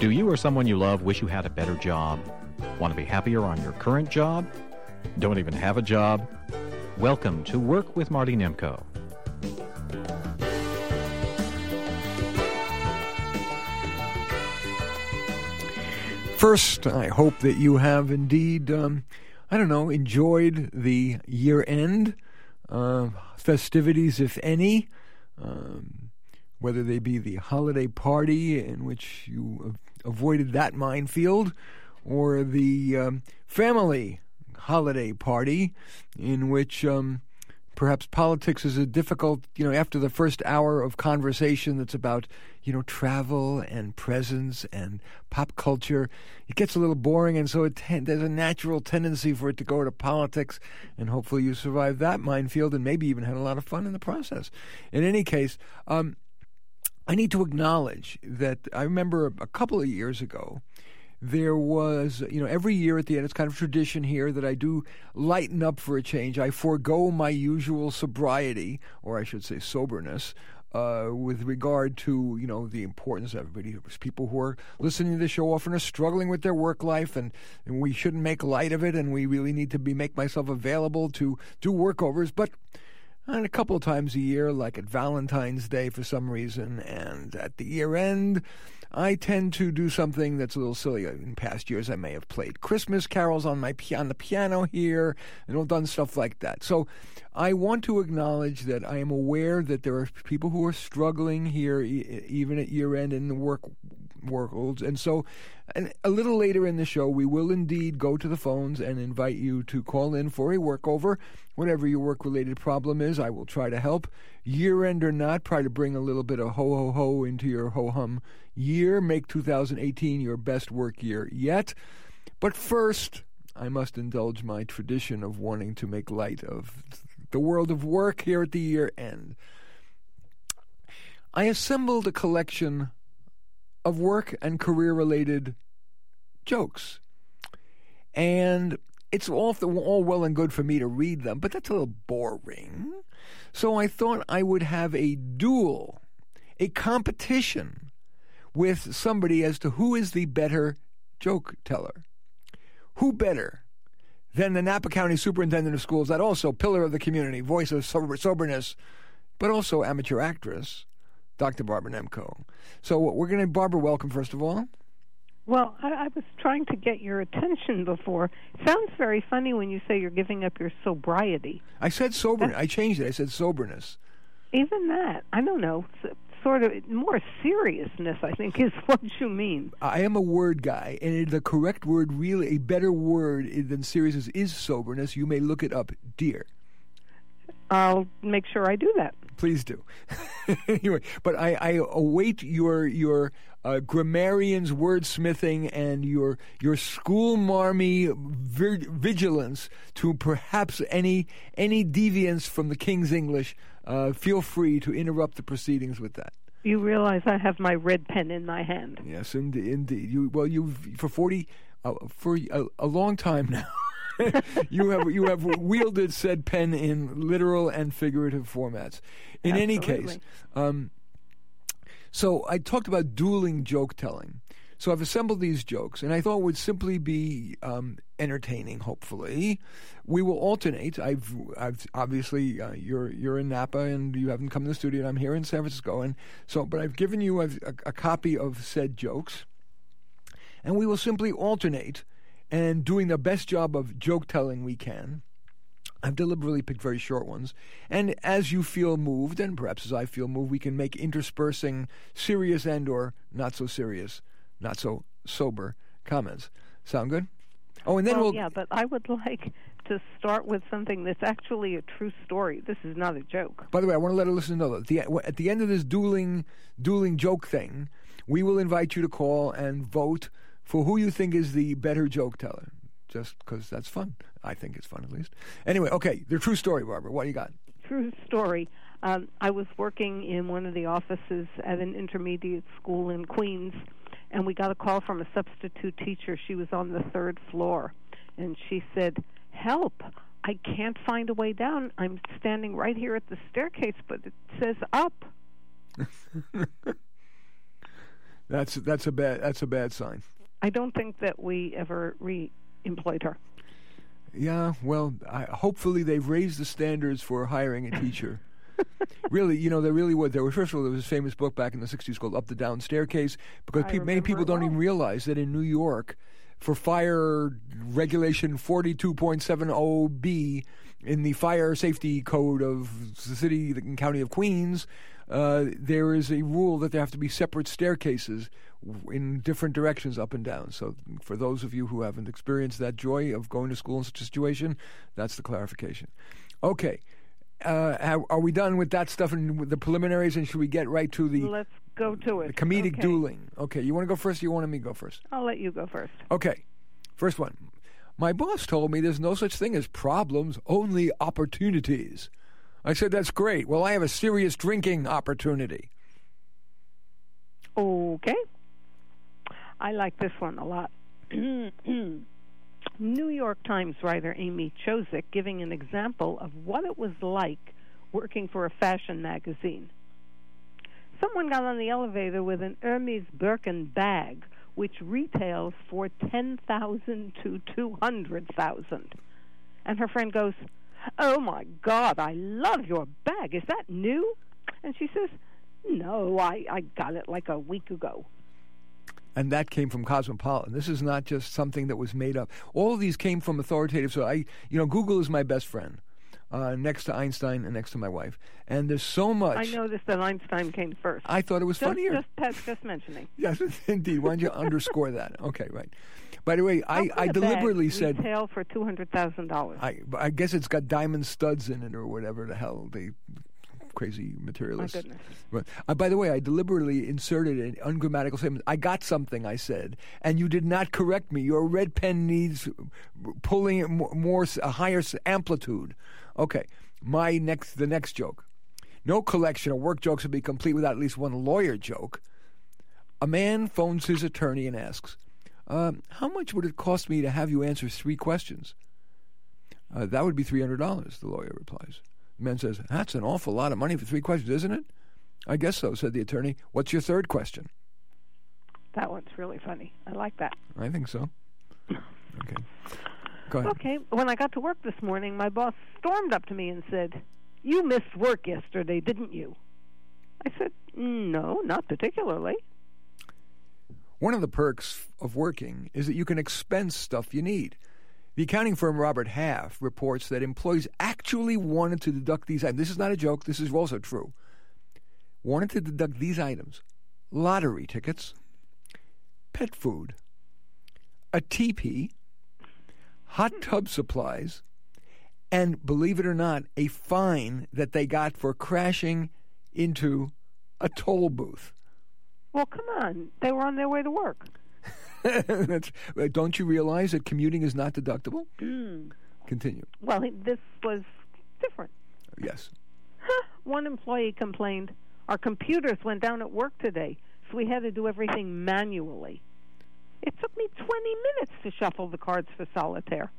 Do you or someone you love wish you had a better job? Want to be happier on your current job? Don't even have a job? Welcome to Work with Marty Nemko. First, I hope that you have indeed, enjoyed the year-end festivities, if any, whether they be the holiday party in which you avoided that minefield, or the family holiday party in which perhaps politics is a difficult, after the first hour of conversation that's about, travel and presents and pop culture, it gets a little boring, and so there's a natural tendency for it to go to politics, and hopefully you survived that minefield and maybe even had a lot of fun in the process. In any case, I need to acknowledge that I remember a couple of years ago, there was, every year at the end, it's kind of tradition here that I do lighten up for a change. I forego my usual sobriety, or I should say soberness, with regard to, the importance of everybody. People who are listening to the show often are struggling with their work life, and we shouldn't make light of it, and we really need to make myself available to do workovers. But and a couple of times a year, like at Valentine's Day for some reason, and at the year end, I tend to do something that's a little silly. In past years, I may have played Christmas carols on the piano here, and I've done stuff like that. So I want to acknowledge that I am aware that there are people who are struggling here, even at year end in the worlds. And so a little later in the show, we will indeed go to the phones and invite you to call in for a workover. Whatever your work-related problem is, I will try to help. Year-end or not, try to bring a little bit of ho-ho-ho into your ho-hum year. Make 2018 your best work year yet. But first, I must indulge my tradition of wanting to make light of the world of work here at the year-end. I assembled a collection of work and career-related jokes. And it's all well and good for me to read them, but that's a little boring. So I thought I would have a duel, a competition with somebody as to who is the better joke teller. Who better than the Napa County Superintendent of Schools, that also pillar of the community, voice of soberness, but also amateur actress, Dr. Barbara Nemko. So Barbara, welcome, first of all. Well, I was trying to get your attention before. It sounds very funny when you say you're giving up your sobriety. I said soberness. I changed it. I said soberness. Even that, I don't know, sort of more seriousness, I think, is what you mean. I am a word guy, and the correct word, really, a better word than seriousness is soberness. You may look it up, dear. I'll make sure I do that. Please do. Anyway, but I await your grammarian's wordsmithing and your school marmy vigilance to perhaps any deviance from the King's English. Feel free to interrupt the proceedings with that. You realize I have my red pen in my hand. Yes, indeed. You've for a long time now. you have wielded said pen in literal and figurative formats. In Absolutely. Any case, so I talked about dueling joke telling. So I've assembled these jokes, and I thought it would simply be entertaining. Hopefully, we will alternate. I've obviously you're in Napa and you haven't come to the studio, and I'm here in San Francisco, and so but I've given you a copy of said jokes, and we will simply alternate. And doing the best job of joke-telling we can. I've deliberately picked very short ones. And as you feel moved, and perhaps as I feel moved, we can make interspersing serious and or not so serious, not so sober comments. Sound good? Oh, and then yeah, but I would like to start with something that's actually a true story. This is not a joke. By the way, I want to let a listener know that at the end of this dueling joke thing, we will invite you to call and vote for who you think is the better joke teller, just because that's fun. I think it's fun, at least. Anyway, okay, the true story, Barbara. What do you got? True story. I was working in one of the offices at an intermediate school in Queens, and we got a call from a substitute teacher. She was on the third floor, and she said, "Help, I can't find a way down. I'm standing right here at the staircase, but it says up." That's a bad sign. I don't think that we ever re-employed her. Yeah, well, hopefully they've raised the standards for hiring a teacher. Really, they really would. First of all, there was a famous book back in the 60s called Up the Down Staircase, because many people don't even realize that in New York, for fire regulation 42.70B in the fire safety code of the city and county of Queens, there is a rule that there have to be separate staircases in different directions up and down. So for those of you who haven't experienced that joy of going to school in such a situation, that's the clarification. Okay. Are we done with that stuff and with the preliminaries, and should we get right to the... Let's go to it. The comedic dueling. Okay, you want to go first or you want me to go first? I'll let you go first. Okay, first one. My boss told me there's no such thing as problems, only opportunities. I said, that's great. Well, I have a serious drinking opportunity. Okay. I like this one a lot. New York Times writer Amy Chozick giving an example of what it was like working for a fashion magazine. Someone got on the elevator with an Hermes Birkin bag, which retails for $10,000 to $200,000. And her friend goes, "Oh my God, I love your bag. Is that new?" And she says, "No, I got it like a week ago." And that came from Cosmopolitan. This is not just something that was made up. All of these came from authoritative. So Google is my best friend, next to Einstein and next to my wife. And there's so much. I noticed that Einstein came first. I thought it was funnier. Just mentioning. Yes, indeed. Why don't you underscore that? Okay, right. By the way, I deliberately said retail for $200,000. I guess it's got diamond studs in it or whatever the hell they. Crazy materialists. My goodness. But, by the way, I deliberately inserted an ungrammatical statement. I got something, I said, and you did not correct me. Your red pen needs pulling it a higher amplitude. Okay, the next joke. No collection of work jokes would be complete without at least one lawyer joke. A man phones his attorney and asks, how much would it cost me to have you answer 3 questions? That would be $300, the lawyer replies. The man says, "That's an awful lot of money for 3 questions, isn't it?" "I guess so," said the attorney. "What's your 3rd question?" That one's really funny. I like that. I think so. Okay. Go ahead. Okay. When I got to work this morning, my boss stormed up to me and said, "You missed work yesterday, didn't you?" I said, "No, not particularly." One of the perks of working is that you can expense stuff you need. The accounting firm Robert Half reports that employees actually wanted to deduct these items. This is not a joke. This is also true. Wanted to deduct these items: lottery tickets, pet food, a teepee, hot tub supplies, and, believe it or not, a fine that they got for crashing into a toll booth. Well, come on. They were on their way to work. Don't you realize that commuting is not deductible? Continue. Well, this was different. Yes. One employee complained, "Our computers went down at work today, so we had to do everything manually. It took me 20 minutes to shuffle the cards for solitaire."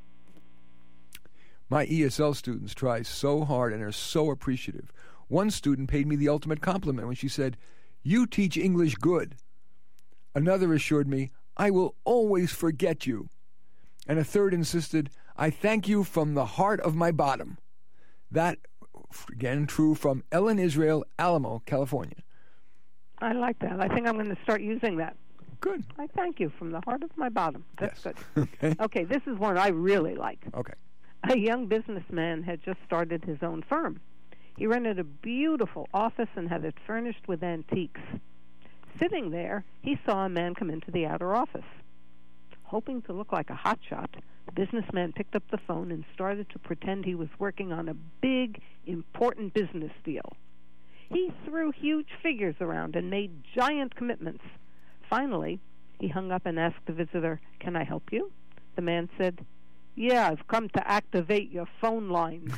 My ESL students try so hard and are so appreciative. One student paid me the ultimate compliment when she said, "You teach English good." Another assured me, "I will always forget you." And a third insisted, "I thank you from the heart of my bottom." That, again, true from Ellen Israel, Alamo, California. I like that. I think I'm going to start using that. Good. I thank you from the heart of my bottom. That's yes. Good. Okay. Okay, this is one I really like. Okay. A young businessman had just started his own firm. He rented a beautiful office and had it furnished with antiques. Sitting there, he saw a man come into the outer office. Hoping to look like a hotshot, the businessman picked up the phone and started to pretend he was working on a big, important business deal. He threw huge figures around and made giant commitments. Finally, he hung up and asked the visitor, "Can I help you?" The man said, "Yeah, I've come to activate your phone lines."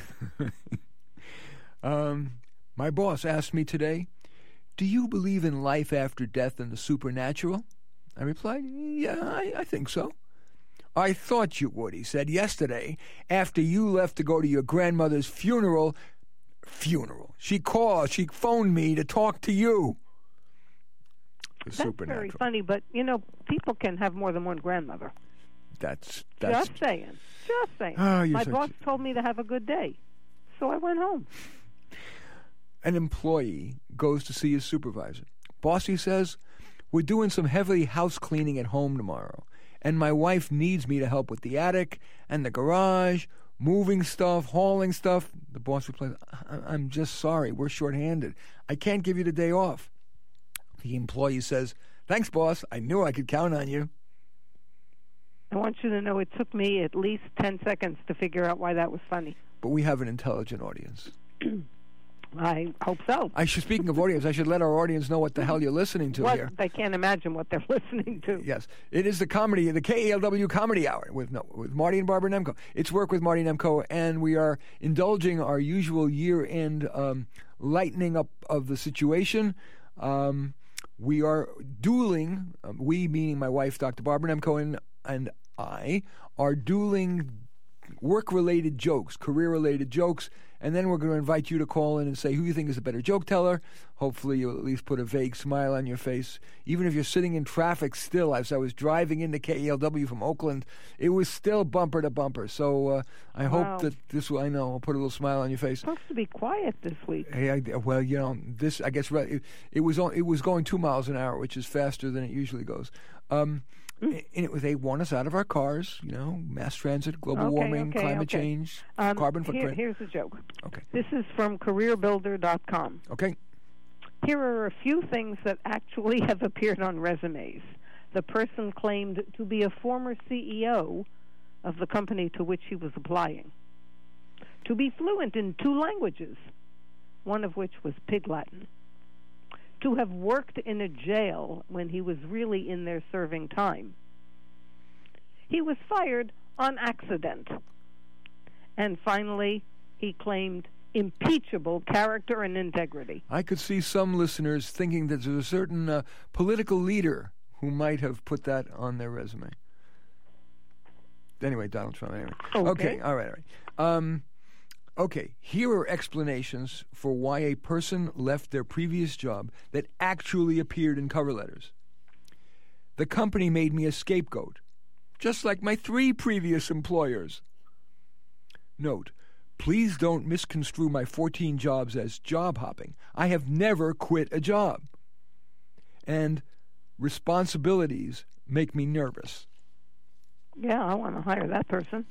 My boss asked me today, "Do you believe in life after death and the supernatural?" I replied, "Yeah, I think so." "I thought you would," he said. "Yesterday, after you left to go to your grandmother's funeral, she phoned me to talk to you." That's supernatural. very funny, but, people can have more than one grandmother. That's Just saying. Oh, My boss told me to have a good day, so I went home. An employee goes to see his supervisor. Bossy says, "We're doing some heavy house cleaning at home tomorrow, and my wife needs me to help with the attic and the garage, moving stuff, hauling stuff." The boss replies, "I'm just sorry, we're shorthanded. I can't give you the day off." The employee says, "Thanks, boss. I knew I could count on you." I want you to know it took me at least 10 seconds to figure out why that was funny. But we have an intelligent audience. I hope so. Speaking of audience, I should let our audience know what the hell you're listening to here. They can't imagine what they're listening to. Yes. It is the KALW Comedy Hour with Marty and Barbara Nemko. It's Work with Marty Nemko, and we are indulging our usual year-end lightening up of the situation. We are dueling, we meaning my wife, Dr. Barbara Nemko, and I, are dueling work-related jokes, career-related jokes, and then we're going to invite you to call in and say who you think is a better joke teller. Hopefully you'll at least put a vague smile on your face. Even if you're sitting in traffic still, as I was driving into KALW from Oakland, it was still bumper to bumper. So I hope that this will, I'll put a little smile on your face. It's supposed to be quiet this week. Hey, this, I guess, it was going 2 miles an hour, which is faster than it usually goes. And they want us out of our cars, mass transit, global warming, climate change, carbon footprint. Here's a joke. Okay. This is from CareerBuilder.com. Okay. Here are a few things that actually have appeared on resumes. The person claimed to be a former CEO of the company to which he was applying. To be fluent in 2 languages, one of which was Pig Latin. To have worked in a jail when he was really in there serving time. He was fired on accident. And finally, he claimed impeachable character and integrity. I could see some listeners thinking that there's a certain political leader who might have put that on their resume. Anyway, Donald Trump. Anyway. Okay. All right. Okay, here are explanations for why a person left their previous job that actually appeared in cover letters. The company made me a scapegoat, just like my 3 previous employers. Note, please don't misconstrue my 14 jobs as job hopping. I have never quit a job. And responsibilities make me nervous. Yeah, I want to hire that person.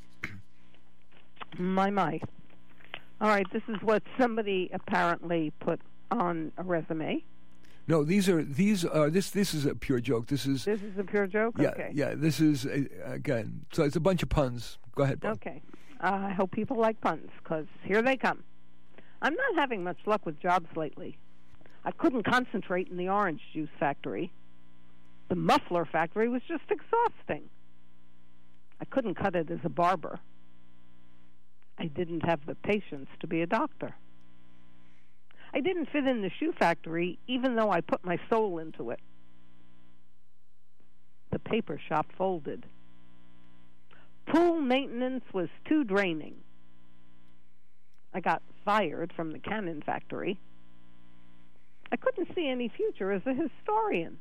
My. All right, this is what somebody apparently put on a resume. No, this is a pure joke. This is a pure joke? Yeah, okay. Yeah, this is, again, so it's a bunch of puns. Go ahead, Bob. Okay. I hope people like puns, because here they come. I'm not having much luck with jobs lately. I couldn't concentrate in the orange juice factory. The muffler factory was just exhausting. I couldn't cut it as a barber. I didn't have the patience to be a doctor. I didn't fit in the shoe factory, even though I put my soul into it. The paper shop folded. Pool maintenance was too draining. I got fired from the cannon factory. I couldn't see any future as a historian.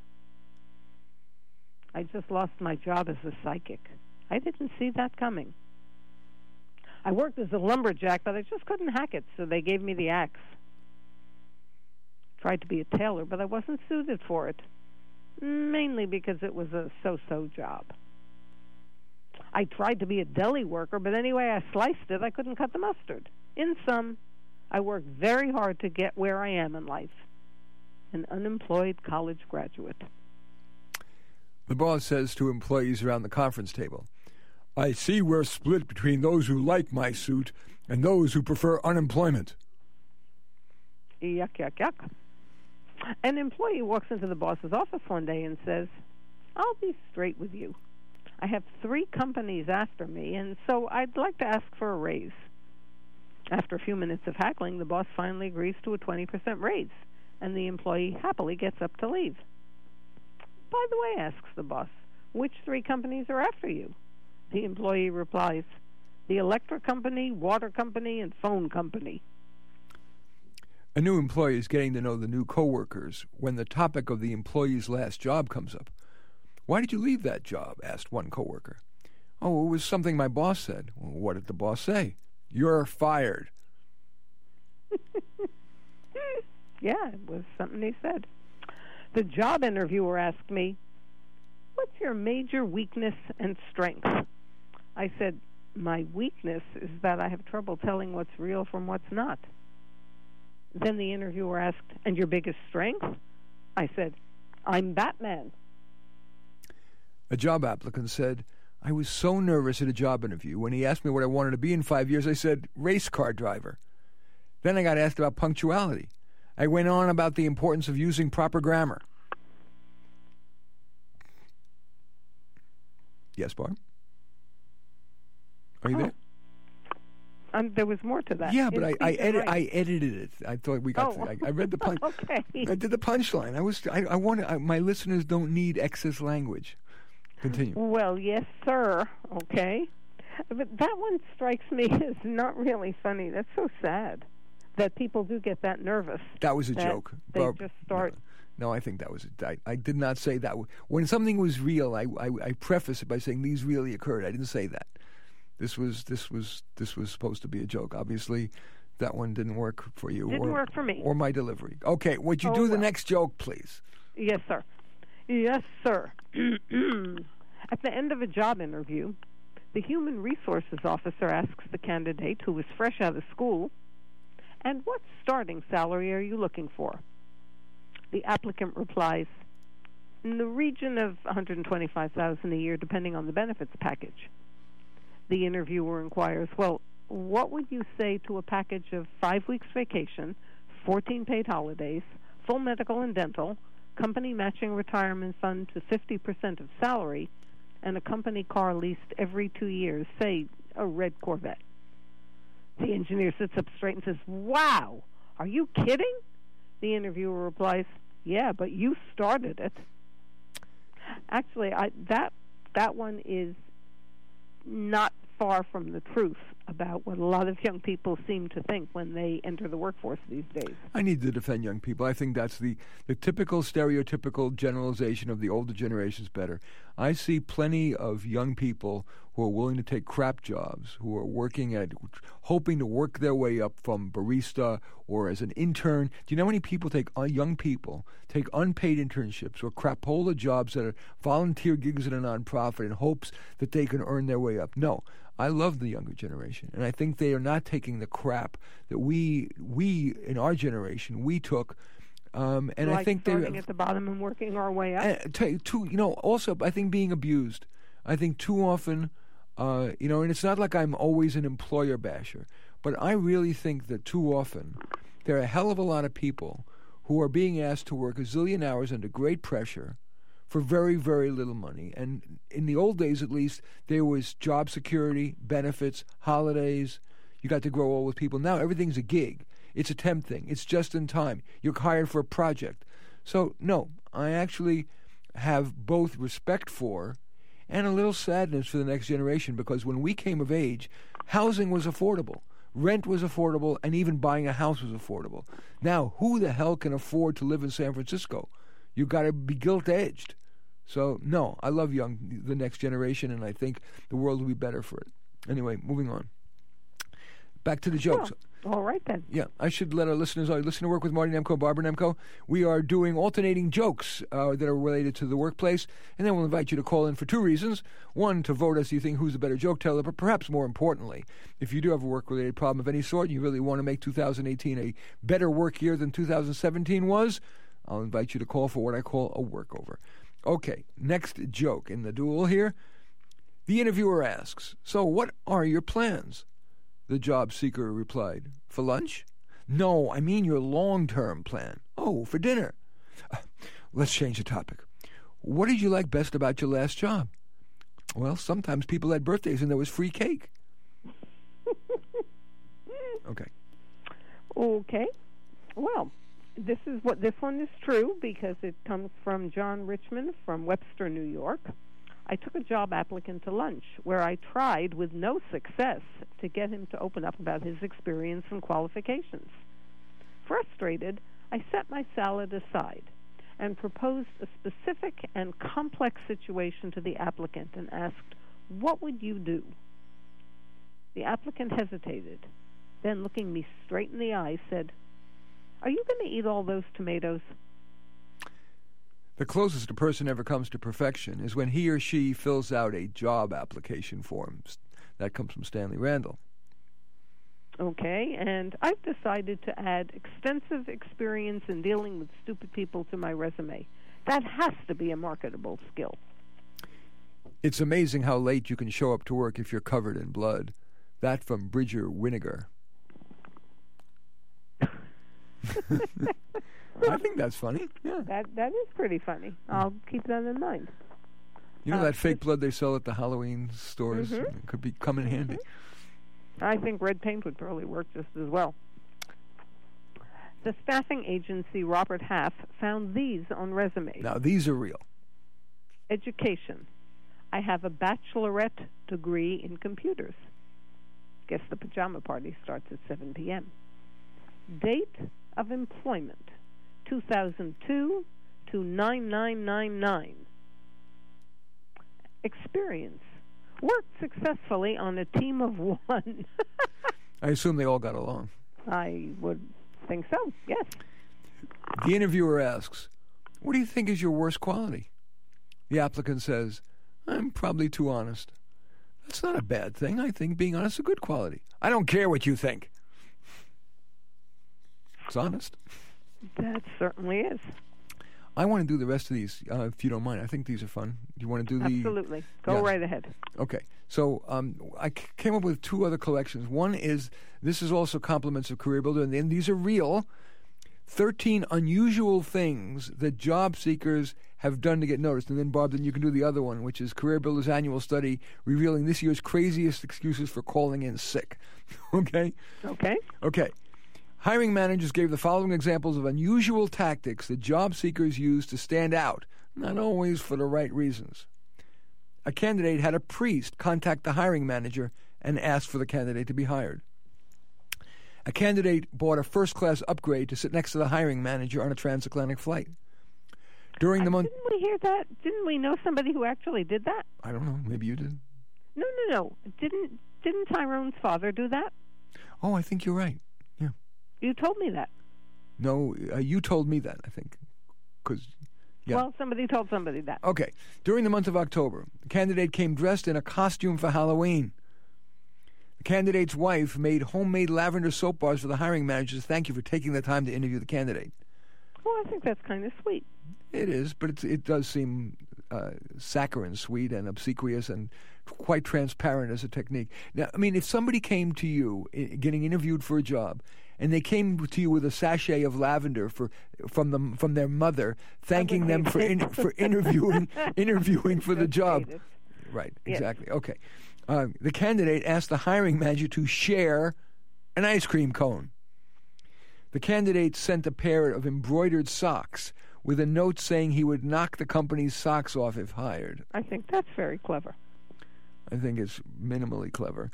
I just lost my job as a psychic. I didn't see that coming. I worked as a lumberjack, but I just couldn't hack it, so they gave me the axe. Tried to be a tailor, but I wasn't suited for it, mainly because it was a so-so job. I tried to be a deli worker, but anyway I sliced it, I couldn't cut the mustard. In sum, I worked very hard to get where I am in life, an unemployed college graduate. The boss says to employees around the conference table, I see we're split between those who like my suit and those who prefer unemployment. Yuck, yuck, yuck. An employee walks into the boss's office one day and says, I'll be straight with you. I have 3 companies after me, and so I'd like to ask for a raise. After a few minutes of haggling, the boss finally agrees to a 20% raise, and the employee happily gets up to leave. By the way, asks the boss, which 3 companies are after you? The employee replies, the electric company, water company, and phone company. A new employee is getting to know the new coworkers when the topic of the employee's last job comes up. "Why did you leave that job?" asked one coworker. "Oh, it was something my boss said." "Well, what did the boss say?" "You're fired." Yeah, it was something he said. The job interviewer asked me, "What's your major weakness and strength?" I said, "My weakness is that I have trouble telling what's real from what's not." Then the interviewer asked, "And your biggest strength?" I said, "I'm Batman." A job applicant said, "I was so nervous at a job interview. When he asked me what I wanted to be in 5 years, I said, race car driver. Then I got asked about punctuality. I went on about the importance of using proper grammar." Yes, Barb? Are you there? There was more to that. Yeah, but I edited it. I thought we got. I read the punch. Okay. I did the punchline. I wanted. My listeners don't need excess language. Continue. Well, yes, sir. Okay, but that one strikes me as not really funny. That's so sad that people do get that nervous. That was a joke. They just start. No, I think that was. I did not say that. When something was real, I preface it by saying these really occurred. I didn't say that. This was supposed to be a joke. Obviously, that one didn't work for you. Didn't work for me. Or my delivery. Okay, would you do the next joke, please? Yes, sir. Yes, sir. At the end of a job interview, the human resources officer asks the candidate, who is fresh out of school, "And what starting salary are you looking for?" The applicant replies, "In the region of $125,000 a year, depending on the benefits package." The interviewer inquires, "Well, what would you say to a package of 5 weeks vacation, 14 paid holidays, full medical and dental, company matching retirement fund to 50% of salary, and a company car leased every 2 years, say a red Corvette?" The engineer sits up straight and says, "Wow, are you kidding?" The interviewer replies, "Yeah, but you started it." Actually, that one is not far from the truth about what a lot of young people seem to think when they enter the workforce these days. I need to defend young people. I think that's the typical stereotypical generalization of the older generations better. I see plenty of young people who are willing to take crap jobs, who are hoping to work their way up from barista or as an intern. Do you know how many people young people take unpaid internships or crapola jobs that are volunteer gigs at a nonprofit in hopes that they can earn their way up? No. I love the younger generation, and I think they are not taking the crap that we in our generation we took. And like I think starting at the bottom and working our way up. Also, I think being abused. I think too often, and it's not like I'm always an employer basher, but I really think that too often there are a hell of a lot of people who are being asked to work a zillion hours under great pressure for very, very little money. And in the old days, at least, there was job security, benefits, holidays. You got to grow old with people. Now everything's a gig. It's a temp thing. It's just in time. You're hired for a project. So, no, I actually have both respect for and a little sadness for the next generation, because when we came of age, housing was affordable. Rent was affordable, and even buying a house was affordable. Now, who the hell can afford to live in San Francisco? You got to be gilt-edged. So, no, I love the next generation, and I think the world will be better for it. Anyway, moving on. Back to the jokes. Well, all right, then. Yeah, I should let our listeners know. Listen to Work with Marty Nemko, Barbara Nemko. We are doing alternating jokes that are related to the workplace, and then we'll invite you to call in for 2 reasons. One, to vote us, you think, who's the better joke teller, but perhaps more importantly, if you do have a work-related problem of any sort and you really want to make 2018 a better work year than 2017 was, I'll invite you to call for what I call a workover. Okay, next joke in the duel here. The interviewer asks, "So what are your plans?" The job seeker replied, "For lunch?" "No, I mean your long-term plan." "Oh, for dinner." Let's change the topic. "What did you like best about your last job?" "Well, sometimes people had birthdays and there was free cake." Okay. Okay. Well, this one is true because it comes from John Richmond from Webster, New York. "I took a job applicant to lunch where I tried with no success to get him to open up about his experience and qualifications. Frustrated, I set my salad aside and proposed a specific and complex situation to the applicant and asked, "What would you do?" The applicant hesitated, then looking me straight in the eye said, "Are you going to eat all those tomatoes?" The closest a person ever comes to perfection is when he or she fills out a job application form. That comes from Stanley Randall. Okay, and I've decided to add extensive experience in dealing with stupid people to my resume. That has to be a marketable skill. It's amazing how late you can show up to work if you're covered in blood. That from Bridger Winiger. I think that's funny. Yeah. That is pretty funny. I'll keep that in mind. You know that fake blood they sell at the Halloween stores? Mm-hmm. It could come in handy. I think red paint would probably work just as well. The staffing agency Robert Half found these on resumes. Now, these are real. Education. I have a bachelorette degree in computers. Guess the pajama party starts at 7 p.m. Date of employment, 2002 to 9999. Experience. Worked successfully on a team of one. I assume they all got along. I would think so, yes. The interviewer asks, "What do you think is your worst quality?" The applicant says, "I'm probably too honest." That's not a bad thing. I think being honest is a good quality. I don't care what you think. It's honest. That certainly is. I want to do the rest of these, if you don't mind. I think these are fun. You want to do the... Absolutely. Go right ahead. Okay. So I came up with two other collections. One is, this is also Compliments of Career Builder, and then these are real. 13 unusual things that job seekers have done to get noticed. And then, Barb, then you can do the other one, which is Career Builder's annual study revealing this year's craziest excuses for calling in sick. Okay? Okay. Okay. Hiring managers gave the following examples of unusual tactics that job seekers use to stand out, not always for the right reasons. A candidate had a priest contact the hiring manager and ask for the candidate to be hired. A candidate bought a first-class upgrade to sit next to the hiring manager on a transatlantic flight. During the month... Didn't we hear that? Didn't we know somebody who actually did that? I don't know. Maybe you did. No. Didn't Tyrone's father do that? Oh, I think you're right. Yeah. You told me that. No, you told me that, I think. 'Cause, yeah. Well, somebody told somebody that. Okay. During the month of October, the candidate came dressed in a costume for Halloween. The candidate's wife made homemade lavender soap bars for the hiring manager to thank you for taking the time to interview the candidate. Oh, I think that's kind of sweet. It is, but it does seem saccharine, sweet, and obsequious, and quite transparent as a technique. Now, I mean, if somebody came to you getting interviewed for a job, and they came to you with a sachet of lavender from their mother, thanking them for interviewing for the job. Right, exactly. Yes. Okay. The candidate asked the hiring manager to share an ice cream cone. The candidate sent a pair of embroidered socks with a note saying he would knock the company's socks off if hired. I think that's very clever. I think it's minimally clever.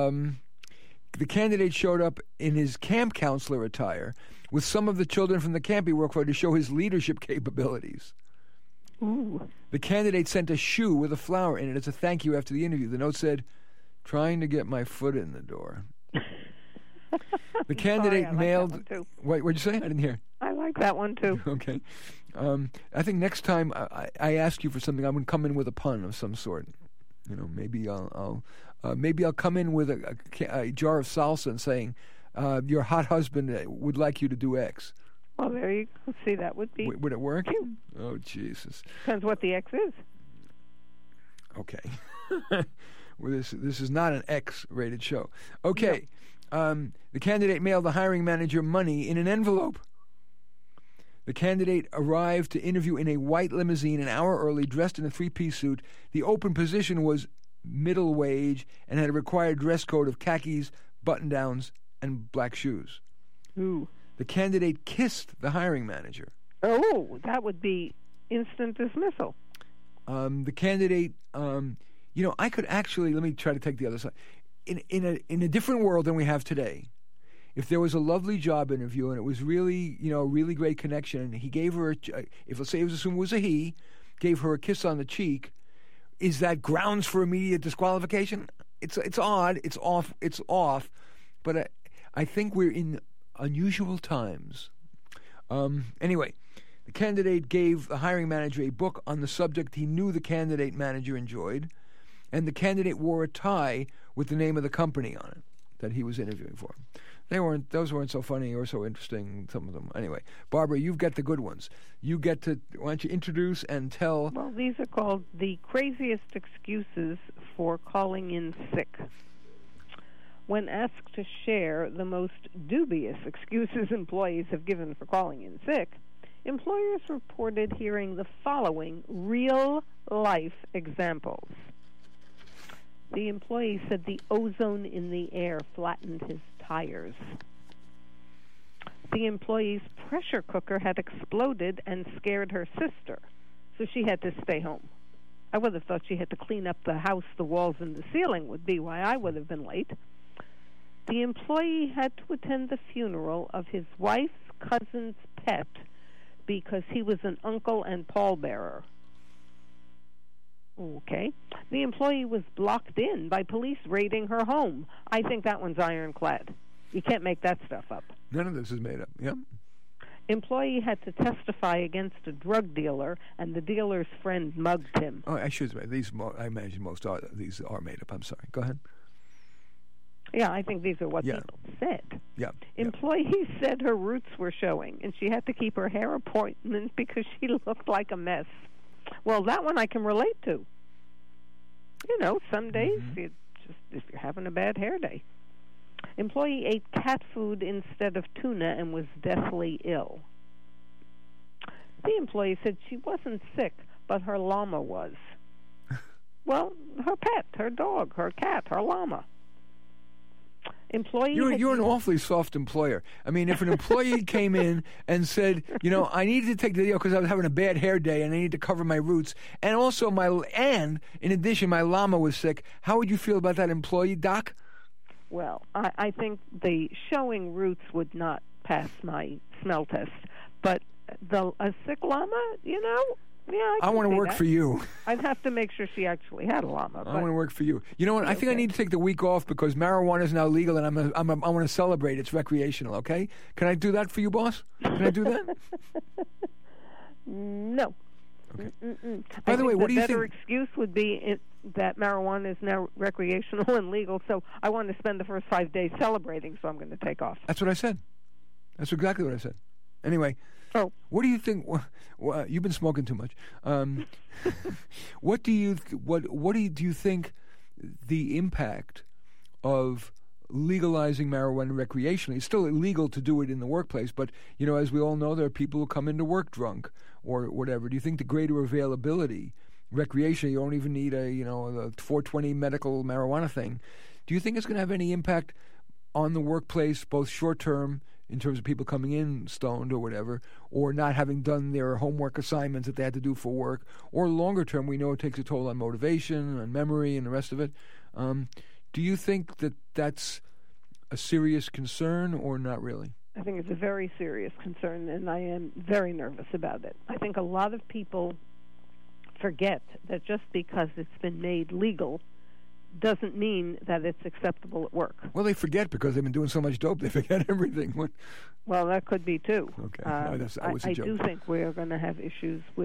The candidate showed up in his camp counselor attire with some of the children from the camp he worked for to show his leadership capabilities. Ooh. The candidate sent a shoe with a flower in it as a thank you after the interview. The note said, "Trying to get my foot in the door." The candidate mailed... What'd you say? I didn't hear. I like that one, too. Okay. I think next time I ask you for something, I'm going to come in with a pun of some sort. You know, maybe I'll come in with a jar of salsa and saying, your hot husband would like you to do X. Well, there you go. See, that would be... Would it work? Oh, Jesus. Depends what the X is. Okay. Well, this is not an X-rated show. Okay. No. The candidate mailed the hiring manager money in an envelope. The candidate arrived to interview in a white limousine an hour early, dressed in a three-piece suit. The open position was middle wage and had a required dress code of khakis, button-downs, and black shoes. Ooh. The candidate kissed the hiring manager. Oh, that would be instant dismissal. The candidate, I could actually, let me try to take the other side. In a different world than we have today, if there was a lovely job interview and it was really, a really great let's say assume it was a he, gave her a kiss on the cheek, is that grounds for immediate disqualification? It's odd, it's off, but I think we're in unusual times. Anyway, the candidate gave the hiring manager a book on the subject he knew the candidate manager enjoyed, and the candidate wore a tie with the name of the company on it that he was interviewing for. Those weren't so funny or so interesting, some of them. Anyway, Barbara, you've got the good ones. Why don't you introduce and tell? Well, these are called the craziest excuses for calling in sick. When asked to share the most dubious excuses employees have given for calling in sick, employers reported hearing the following real-life examples. The employee said the ozone in the air flattened his tires. The employee's pressure cooker had exploded and scared her sister, so she had to stay home. I would have thought she had to clean up the house, the walls, and the ceiling would be why I would have been late. The employee had to attend the funeral of his wife's cousin's pet because he was an uncle and pallbearer. Okay. The employee was blocked in by police raiding her home. I think that one's ironclad. You can't make that stuff up. None of this is made up. Yep. Employee had to testify against a drug dealer, and the dealer's friend mugged him. Oh, I should say I imagine these are made up. I'm sorry. Go ahead. Yeah, I think these are what people said. Yeah. Employee said her roots were showing, and she had to keep her hair appointment because she looked like a mess. Well, that one I can relate to. Some days, if you're having a bad hair day. Employee ate cat food instead of tuna and was deathly ill. The employee said she wasn't sick, but her llama was. Well, her pet, her dog, her cat, her llama. Employee You're an awfully soft employer. I mean, if an employee came in and said, I needed to take the deal because I was having a bad hair day and I need to cover my roots, and also in addition, my llama was sick, how would you feel about that employee, Doc? Well, I think the showing roots would not pass my smell test, but a sick llama, I want to work for you. I'd have to make sure she actually had a llama. I want to work for you. You know what? I think I need to take the week off because marijuana is now legal, and I want to celebrate. It's recreational. Okay? Can I do that for you, boss? Can I do that? No. Okay. By the way, what do you think? The better excuse would be that marijuana is now recreational and legal. So I want to spend the first 5 days celebrating, so I'm going to take off. That's what I said. That's exactly what I said. Anyway. Oh. What do you think? You've been smoking too much. What do you think the impact of legalizing marijuana recreationally? It's still illegal to do it in the workplace, but as we all know, there are people who come into work drunk or whatever. Do you think the greater availability recreationally, you don't even need a 420 medical marijuana thing? Do you think it's going to have any impact on the workplace, both short term, in terms of people coming in stoned or whatever, or not having done their homework assignments that they had to do for work, or longer term, we know it takes a toll on motivation, on memory, and the rest of it. Do you think that that's a serious concern or not really? I think it's a very serious concern, and I am very nervous about it. I think a lot of people forget that just because it's been made legal doesn't mean that it's acceptable at work. Well, they forget because they've been doing so much dope, they forget everything. Well, that could be too. Okay, that was a joke. I do think we are going to have issues with,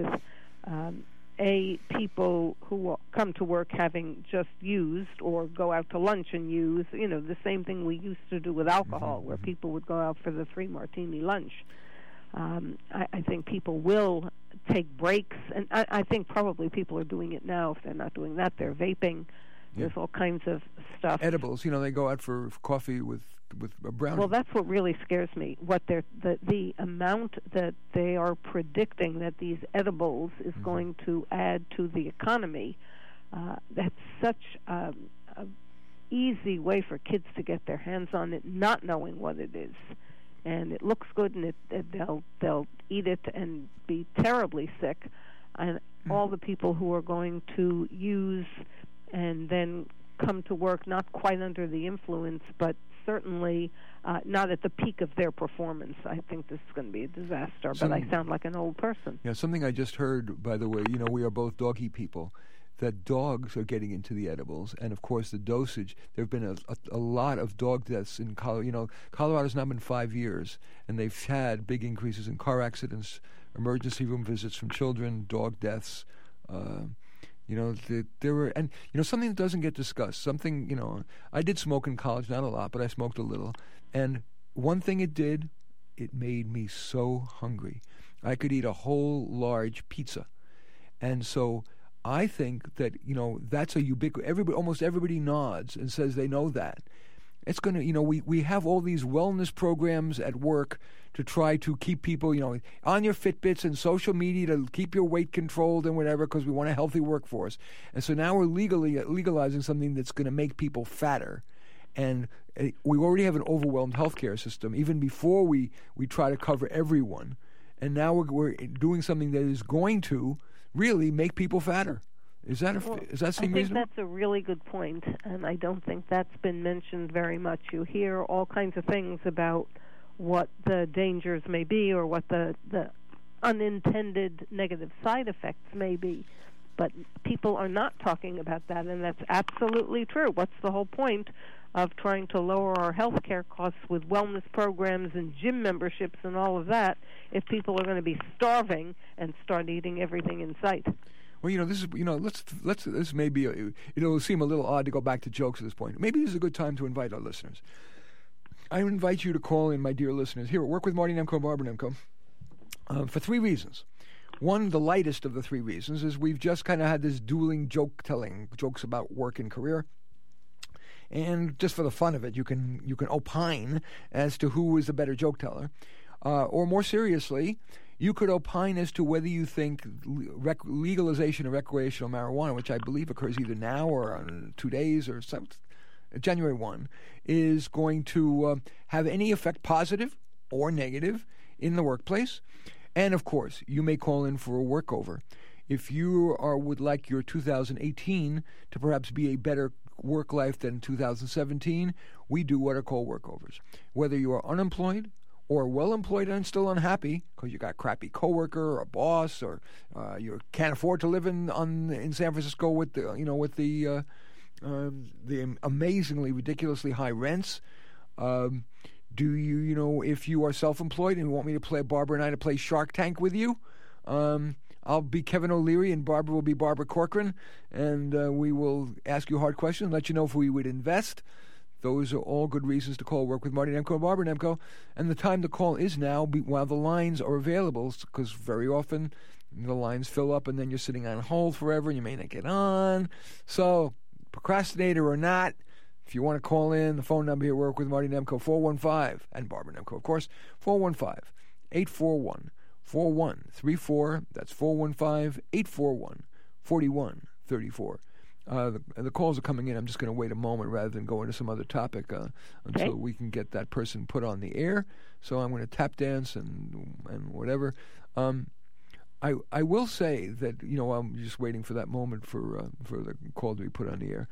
people who come to work having just used or go out to lunch and use, the same thing we used to do with alcohol, where people would go out for the 3-martini lunch. I think people will take breaks, and I think probably people are doing it now. If they're not doing that, they're vaping. There's all kinds of stuff. Edibles, they go out for coffee with a brownie. Well, that's what really scares me. What the amount that they are predicting that these edibles is going to add to the economy. That's such a easy way for kids to get their hands on it, not knowing what it is. And it looks good, and they'll eat it and be terribly sick. And all the people who are going to use and then come to work not quite under the influence, but certainly not at the peak of their performance. I think this is going to be a disaster, but I sound like an old person. Yeah, something I just heard, by the way, we are both doggy people, that dogs are getting into the edibles, and of course the dosage. There have been a lot of dog deaths in Colorado. Colorado's now been 5 years, and they've had big increases in car accidents, emergency room visits from children, dog deaths. There were, and something that doesn't get discussed. Something, I did smoke in college, not a lot, but I smoked a little. And one thing it did, it made me so hungry. I could eat a whole large pizza, and so I think that that's a ubiquitous. Almost everybody nods and says they know that. It's going to, we have all these wellness programs at work to try to keep people, on your Fitbits and social media to keep your weight controlled and whatever, because we want a healthy workforce. And so now we're legalizing something that's going to make people fatter. And we already have an overwhelmed healthcare system, even before we try to cover everyone. And now we're doing something that is going to really make people fatter. Does that seem reasonable? I think that's a really good point, and I don't think that's been mentioned very much. You hear all kinds of things about what the dangers may be or what the unintended negative side effects may be, but people are not talking about that, and that's absolutely true. What's the whole point of trying to lower our health care costs with wellness programs and gym memberships and all of that if people are going to be starving and start eating everything in sight? Well, this is, this may be, it'll seem a little odd to go back to jokes at this point. Maybe this is a good time to invite our listeners. I invite you to call in, my dear listeners, here at Work with Marty Nemko and Barbara Nemko, for 3 reasons. One, the lightest of the 3 reasons, is we've just kind of had this dueling jokes about work and career. And just for the fun of it, you can opine as to who is the better joke teller. Or more seriously, you could opine as to whether you think legalization of recreational marijuana, which I believe occurs either now or on 2 days or January 1, is going to have any effect, positive or negative, in the workplace. And, of course, you may call in for a workover. If you would like your 2018 to perhaps be a better work life than 2017, we do what are called workovers. Whether you are unemployed or well-employed and still unhappy because you got a crappy coworker or a boss, or you can't afford to live in San Francisco with the amazingly ridiculously high rents. Do you if you are self-employed and you want me to play Barbara and I to play Shark Tank with you? I'll be Kevin O'Leary and Barbara will be Barbara Corcoran, and we will ask you hard questions, let you know if we would invest. Those are all good reasons to call Work with Marty Nemko and Barbara Nemko. And the time to call is now while the lines are available, because very often the lines fill up and then you're sitting on hold forever and you may not get on. So, procrastinator or not, if you want to call in, the phone number here, Work with Marty Nemko, 415, and Barbara Nemko, of course, 415-841-4134. That's 415-841-4134. The calls are coming in. I'm just going to wait a moment rather than go into some other topic until we can get that person put on the air. So I'm going to tap dance and whatever. I will say that I'm just waiting for that moment for the call to be put on the air.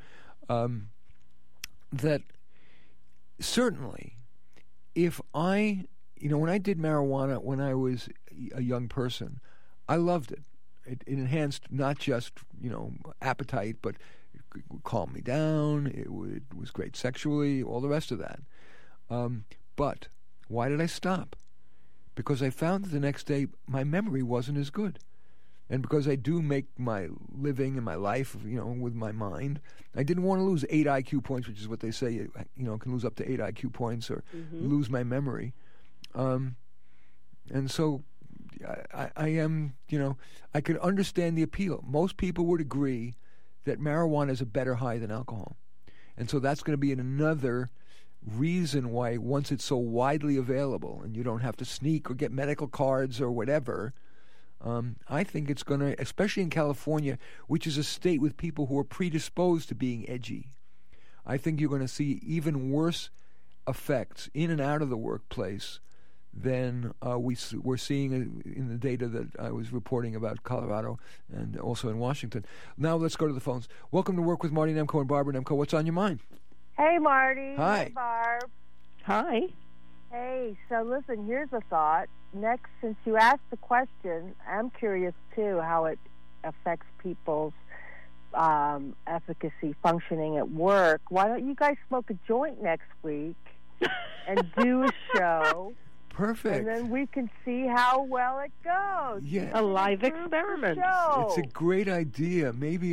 That certainly, if I when I did marijuana when I was a young person, I loved it. It enhanced not just, appetite, but it would calm me down. It was great sexually, all the rest of that. But why did I stop? Because I found that the next day my memory wasn't as good. And because I do make my living and my life, with my mind, I didn't want to lose 8 IQ points, which is what they say, can lose up to 8 IQ points or lose my memory. And so I am, I could understand the appeal. Most people would agree that marijuana is a better high than alcohol. And so that's going to be another reason why, once it's so widely available and you don't have to sneak or get medical cards or whatever, I think it's going to, especially in California, which is a state with people who are predisposed to being edgy, I think you're going to see even worse effects in and out of the workplace than we're seeing in the data that I was reporting about Colorado and also in Washington. Now let's go to the phones. Welcome to Work with Marty Nemko and Barbara Nemko. What's on your mind? Hey, Marty. Hi. Hey, Barb. Hi. Hey, so listen, here's a thought. Next, since you asked the question, I'm curious, too, how it affects people's efficacy functioning at work. Why don't you guys smoke a joint next week and do a show? Perfect. And then we can see how well it goes. Yeah. A live experiment. It's a great idea. Maybe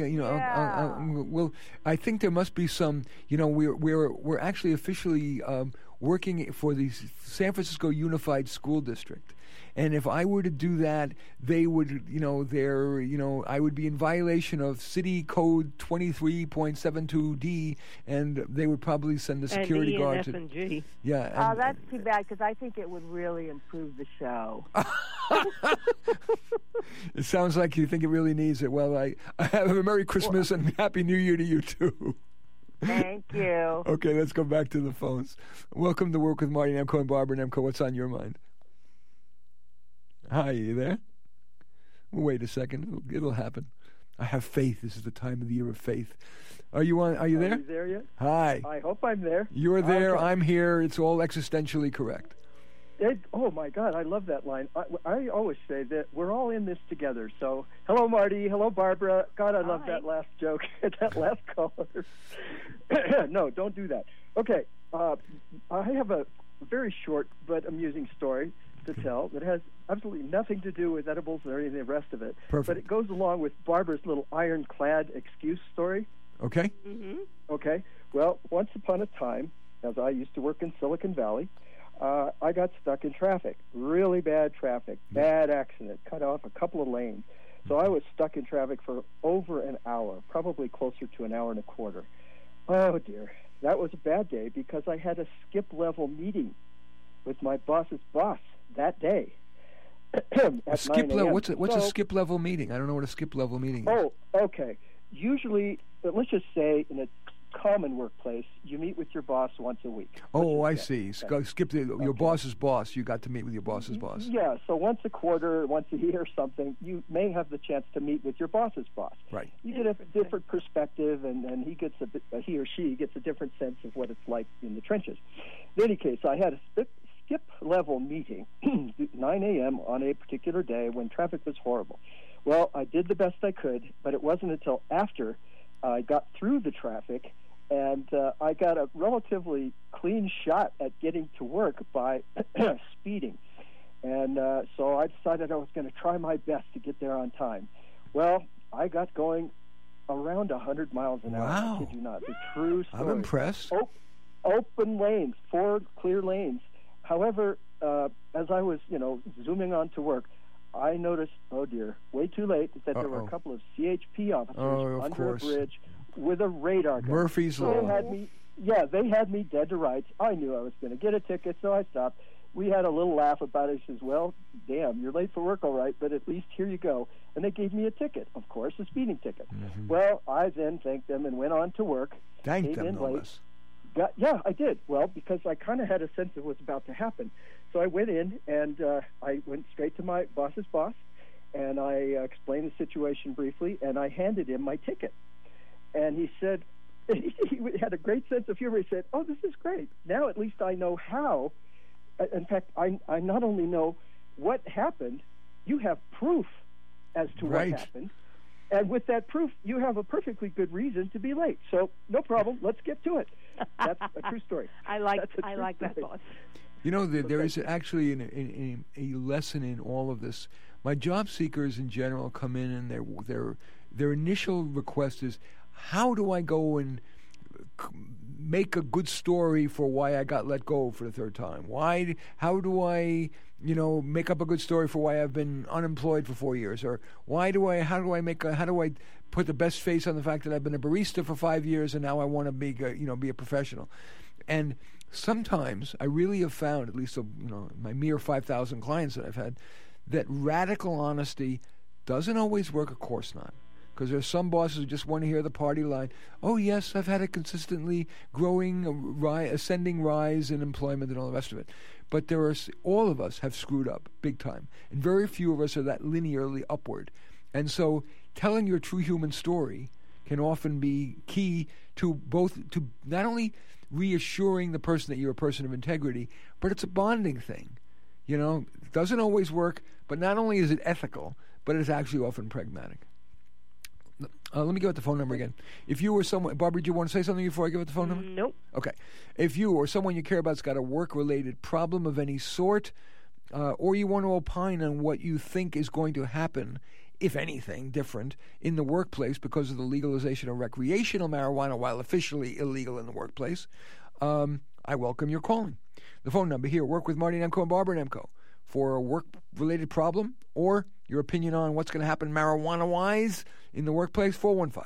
I think there must be some. We're actually officially working for the San Francisco Unified School District. And if I were to do that, they would, I would be in violation of City Code 23.72D, and they would probably send a security guard to. And G. Yeah. That's too bad, because I think it would really improve the show. It sounds like you think it really needs it. Well, I have a Merry Christmas and Happy New Year to you, too. Thank you. Okay, let's go back to the phones. Welcome to Work with Marty Nemko and Barbara Nemko. What's on your mind? Hi, you there? Wait a second. It'll happen. I have faith. This is the time of the year of faith. Are you there? Are you there yet? Hi. I hope I'm there. You're there. Okay. I'm here. It's all existentially correct. Oh, my God. I love that line. I always say that we're all in this together. So, hello, Marty. Hello, Barbara. God, I love that last joke. That last caller. No, don't do that. Okay. I have a very short but amusing story to tell that has absolutely nothing to do with edibles or any of the rest of it. Perfect. But it goes along with Barbara's little ironclad excuse story. Okay. Mm-hmm. Okay. Well, once upon a time, as I used to work in Silicon Valley, I got stuck in traffic. Really bad traffic. Bad accident. Cut off a couple of lanes. So I was stuck in traffic for over an hour, probably closer to an hour and a quarter. Oh, dear. That was a bad day because I had a skip-level meeting with my boss's boss that day. A skip level. What's a skip level meeting? I don't know what a skip level meeting is. Oh, okay. Usually, let's just say in a common workplace, you meet with your boss once a week. Oh, I see. Skip your boss's boss. You got to meet with your boss's boss. Yeah. So once a quarter, once a year, something, you may have the chance to meet with your boss's boss. Right. You get a different perspective, and he or she gets a different sense of what it's like in the trenches. In any case, I had a skip-level meeting, 9 a.m. on a particular day when traffic was horrible. Well, I did the best I could, but it wasn't until after I got through the traffic and I got a relatively clean shot at getting to work by speeding. And so I decided I was going to try my best to get there on time. Well, I got going around 100 miles an hour. Wow. I kid you not. The true story. I'm impressed. Open lanes, 4 clear lanes. However, as I was, zooming on to work, I noticed, oh dear, way too late, that there were a couple of CHP officers under a bridge with a radar gun. Murphy's Law. They had me dead to rights. I knew I was going to get a ticket, so I stopped. We had a little laugh about it. He says, well, damn, you're late for work, all right, but at least here you go. And they gave me a ticket, of course, a speeding ticket. Mm-hmm. Well, I then thanked them and went on to work. Thanked them, no less. Yeah, I did. Well, because I kind of had a sense of what's about to happen. So I went in, and I went straight to my boss's boss, and I explained the situation briefly, and I handed him my ticket. And he said, he had a great sense of humor. He said, oh, this is great. Now at least I know how. In fact, I not only know what happened, you have proof as to what happened. And with that proof, you have a perfectly good reason to be late. So no problem. Let's get to it. That's a true story. I like that, boss. There is actually a lesson in all of this. My job seekers in general come in, and their initial request is, how do I go and make a good story for why I got let go for the third time? How do I, make up a good story for why I've been unemployed for 4 years? Or how do I put the best face on the fact that I've been a barista for 5 years and now I want to be a professional? And sometimes I really have found, at least my mere 5,000 clients that I've had, that radical honesty doesn't always work. Of course not. Because there's some bosses who just want to hear the party line. Oh, yes, I've had a consistently growing, ascending rise in employment and all the rest of it. But all of us have screwed up big time. And very few of us are that linearly upward. And so telling your true human story can often be key to not only reassuring the person that you're a person of integrity, but it's a bonding thing. You know, it doesn't always work, but not only is it ethical, but it's actually often pragmatic. Let me give out the phone number again. If you or someone, Barbara, do you want to say something before I give out the phone number? Nope. Okay. If you or someone you care about's got a work-related problem of any sort, or you want to opine on what you think is going to happen, if anything, different in the workplace because of the legalization of recreational marijuana while officially illegal in the workplace, I welcome your calling. The phone number here, Work with Marty Nemko and Barbara Nemko, for a work-related problem or your opinion on what's going to happen marijuana-wise in the workplace,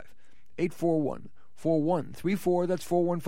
415-841-4134. That's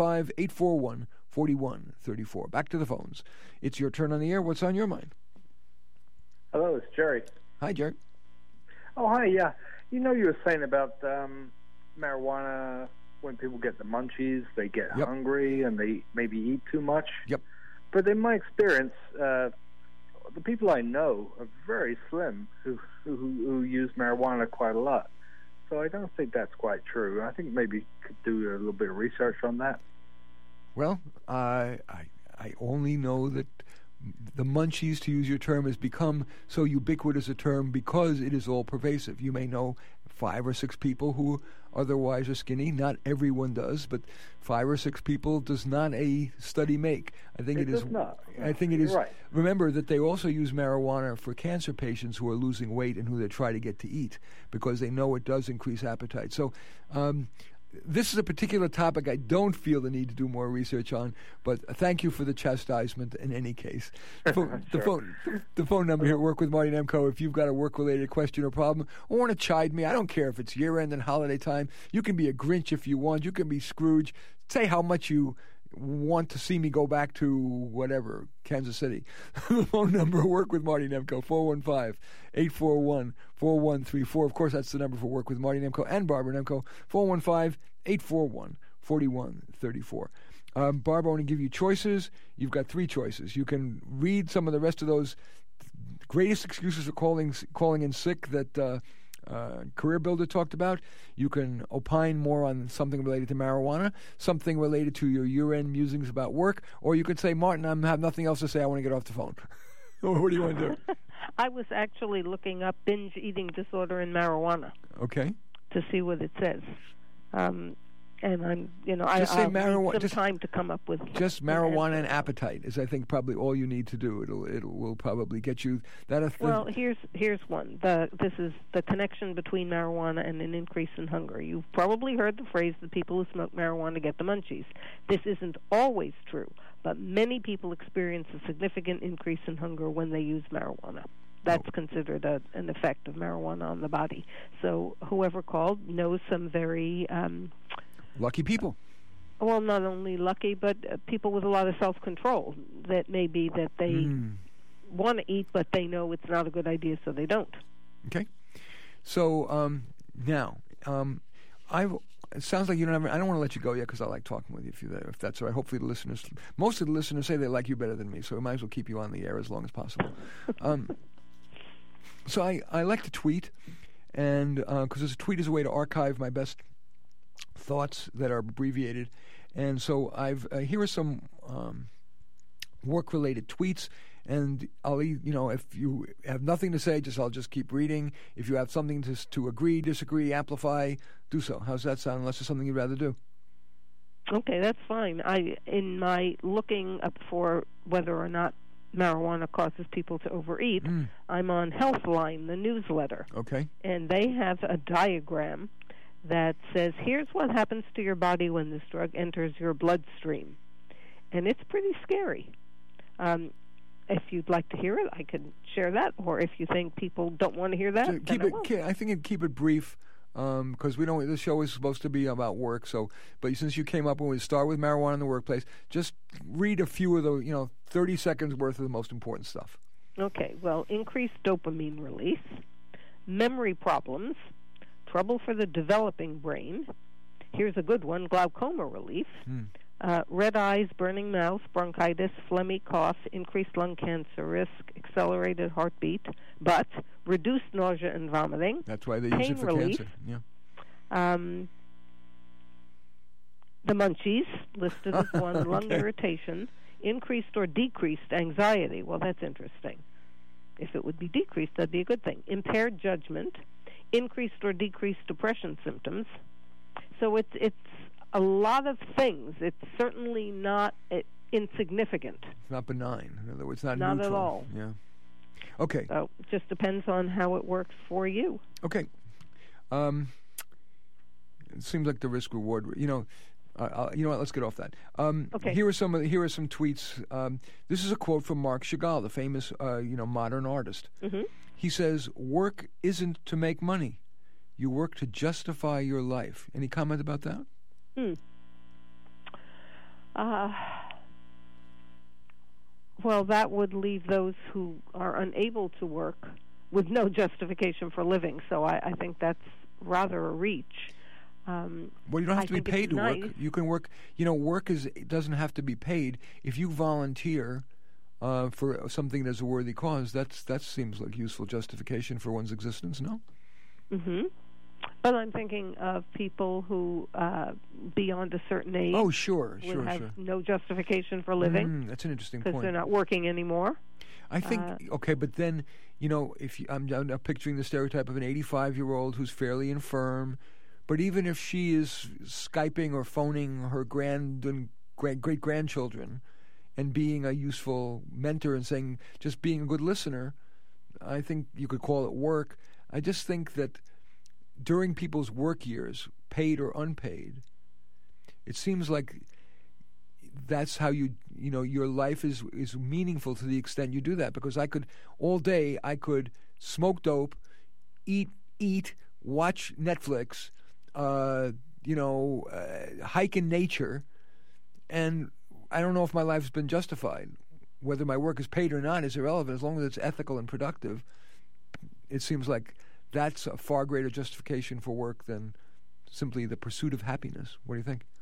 415-841-4134. Back to the phones. It's your turn on the air. What's on your mind? Hello, it's Jerry. Hi, Jerry. Oh, hi, yeah. You know, you were saying about marijuana, when people get the munchies, they get hungry and they maybe eat too much. Yep. But in my experience, the people I know are very slim who use marijuana quite a lot. So I don't think that's quite true. I think maybe you could do a little bit of research on that. Well, I only know that the munchies, to use your term, has become so ubiquitous a term because it is all pervasive. You may know 5 or 6 people who otherwise are skinny. Not everyone does, but 5 or 6 people does not a study make. I think it is not. I think it is. Right. Remember that they also use marijuana for cancer patients who are losing weight and who they try to get to eat because they know it does increase appetite. So this is a particular topic I don't feel the need to do more research on, but thank you for the chastisement in any case. The phone number here, Work with Marty Nemko, if you've got a work-related question or problem or want to chide me, I don't care if it's year-end and holiday time. You can be a Grinch if you want. You can be Scrooge. Say how much you want to see me go back to whatever, Kansas City. The phone number, Work with Marty Nemko, 415-841-4134. Of course, that's the number for Work with Marty Nemko and Barbara Nemko, 415-841-4134. Barbara, I want to give you choices. You've got 3 choices. You can read some of the rest of those greatest excuses for calling in sick that Career Builder talked about. You can opine more on something related to marijuana, something related to your year-end musings about work, or you could say, Martin, I have nothing else to say. I want to get off the phone. What do you want to do? I was actually looking up binge eating disorder in marijuana. Okay. To see what it says. And I'm, just say marijuana. Need some time to come up with just marijuana and appetite is, I think, probably all you need to do. It will probably get you that. Well, here's one. This is the connection between marijuana and an increase in hunger. You've probably heard the phrase, "The people who smoke marijuana get the munchies." This isn't always true, but many people experience a significant increase in hunger when they use marijuana. That's considered an effect of marijuana on the body. So whoever called knows some very lucky people. Well, not only lucky, but people with a lot of self-control. That may be that they want to eat, but they know it's not a good idea, so they don't. Okay. So now, it sounds like you don't have. I don't want to let you go yet because I like talking with you. If that's all right. Hopefully, most of the listeners say they like you better than me, so we might as well keep you on the air as long as possible. So I like to tweet, and because a tweet is a way to archive my best thoughts that are abbreviated, and so here are some work-related tweets, and I'll if you have nothing to say, I'll just keep reading. If you have something to agree, disagree, amplify, do so. How's that sound? Unless there's something you'd rather do. Okay, that's fine. In my looking up for whether or not marijuana causes people to overeat, I'm on Healthline, the newsletter. Okay. And they have a diagram that says, here's what happens to your body when this drug enters your bloodstream. And it's pretty scary. If you'd like to hear it, I could share that. Or if you think people don't want to hear that, I think keep it brief. Because we don't. This show is supposed to be about work. But since you came up when we start with marijuana in the workplace, just read a few of the 30 seconds worth of the most important stuff. Okay. Well, increased dopamine release, memory problems, trouble for the developing brain. Here's a good one: glaucoma relief, red eyes, burning mouth, bronchitis, phlegmy cough, increased lung cancer risk, accelerated heartbeat, but reduced nausea and vomiting. That's why they use it for relief, cancer. Yeah. The munchies, listed as one. Okay. Lung irritation, increased or decreased anxiety. Well, that's interesting. If it would be decreased, that'd be a good thing. Impaired judgment, increased or decreased depression symptoms. So it's a lot of things. It's certainly not insignificant. It's not benign. In other words, not Not neutral. at all. Yeah. Okay. So it just depends on how it works for you. Okay. It seems like the risk reward. You know what? Let's get off that. Okay. Here are some tweets. This is a quote from Marc Chagall, the famous modern artist. Mm-hmm. He says, "Work isn't to make money. You work to justify your life." Any comment about that? Well, that would leave those who are unable to work with no justification for living. So I think that's rather a reach. Well, you don't have to be paid to work. You can work. Work it doesn't have to be paid. If you volunteer for something that's a worthy cause, that seems like useful justification for one's existence. No. Mm-hmm. But I'm thinking of people who, beyond a certain age, would have no justification for living. That's an interesting point. Because they're not working anymore. I think, okay, but then, if I'm picturing the stereotype of an 85-year-old who's fairly infirm, but even if she is Skyping or phoning her great-grandchildren and being a useful mentor and just being a good listener, I think you could call it work. I just think that during people's work years, paid or unpaid, it seems like that's how your life is meaningful to the extent you do that. Because all day I could smoke dope, eat, watch Netflix, hike in nature, and I don't know if my life's been justified. Whether my work is paid or not is irrelevant. As long as it's ethical and productive, it seems like that's a far greater justification for work than simply the pursuit of happiness. What do you think?